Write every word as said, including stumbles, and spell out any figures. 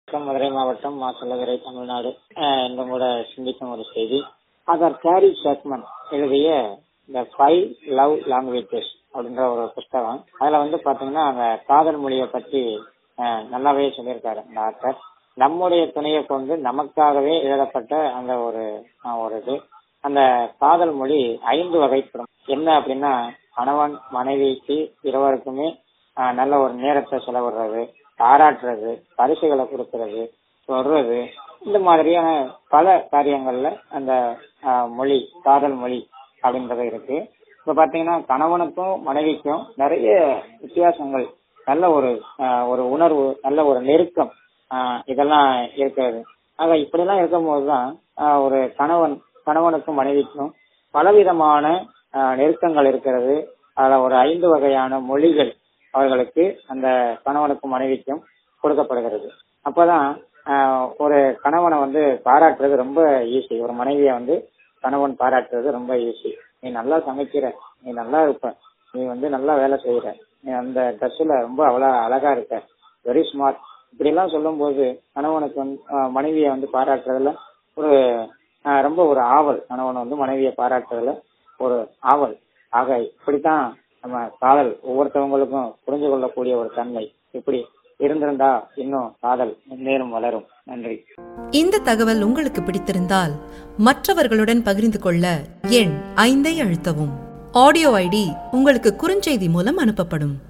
மதுரை மாவட்டம் மாசல்லதுரை தமிழ்நாடு. இன்னும் கூட சிந்திக்கும் ஒரு செய்தி. ஆதர் கேரி சேக்மன் எழுதிய த ஃபைவ் லவ் லாங்குவேஜஸ் அப்படின்ற ஒரு புஸ்தகம். அதுல வந்து பாத்தீங்கன்னா அந்த காதல் மொழியை பற்றி நல்லாவே சொல்லியிருக்காரு அந்த ஆத்தர். நம்முடைய துணையை கொண்டு நமக்காகவே எழுதப்பட்ட அந்த ஒரு ஒரு இது. அந்த காதல் மொழி ஐந்து வகைப்படும். என்ன அப்படின்னா, கணவன் மனைவிக்கு இருவருக்குமே நல்ல ஒரு நேரத்தை செலவிடுறது, பாராட்டுறது, பரிசுகளை கொடுக்கறது, சொல்றது, இந்த மாதிரியான பல காரியங்கள்ல அந்த மொழி காதல் மொழி அப்படின்றது இருக்கு. இப்ப பாத்தீங்கன்னா கணவனுக்கும் மனைவிக்கும் நிறைய வித்தியாசங்கள், நல்ல ஒரு ஒரு உணர்வு, நல்ல ஒரு நெருக்கம் இதெல்லாம் இருக்கிறது. ஆக இப்படிலாம் இருக்கும் போதுதான் ஒரு கணவன் கணவனுக்கும் மனைவிக்கும் பலவிதமான நெருக்கங்கள் இருக்கிறது. அதுல ஒரு ஐந்து வகையான மொழிகள் அவர்களுக்கு அந்த கணவனுக்கும் மனைவிக்கும் கொடுக்கப்படுகிறது. அப்பதான் ஒரு கணவனை வந்து பாராட்டுறது ரொம்ப ஈஸி. ஒரு மனைவியை வந்து கணவன் பாராட்டுறது ரொம்ப ஈஸி. நீ நல்லா சமைக்கிற, நீ நல்லா இருப்ப, நீ வந்து நல்லா வேலை செய்யற, நீ அந்த ட்ரெஸ்ல ரொம்ப அவ்வளோ அழகா இருக்க, வெரி ஸ்மார்ட், இப்படி எல்லாம் சொல்லும் போது கணவனுக்கு வந்து மனைவியை வந்து பாராட்டுறதுல ஒரு ரொம்ப ஒரு ஆவல், கணவன் வந்து மனைவியை பாராட்டுறதுல ஒரு ஆவல். ஆக இப்படித்தான் நம்ம காதல் ஒவ்வொருத்தவங்களுக்கும் புரிஞ்சு கொள்ளக்கூடிய ஒரு தன்மை இப்படி இருந்திருந்தா இன்னும் காதல் மேலும் வளரும். நன்றி. இந்த தகவல் உங்களுக்கு பிடித்திருந்தால் மற்றவர்களுடன் பகிர்ந்து கொள்ள எண் ஐந்தை அழுத்தவும். ஆடியோ ஐடி உங்களுக்கு குறுஞ்செய்தி மூலம் அனுப்பப்படும்.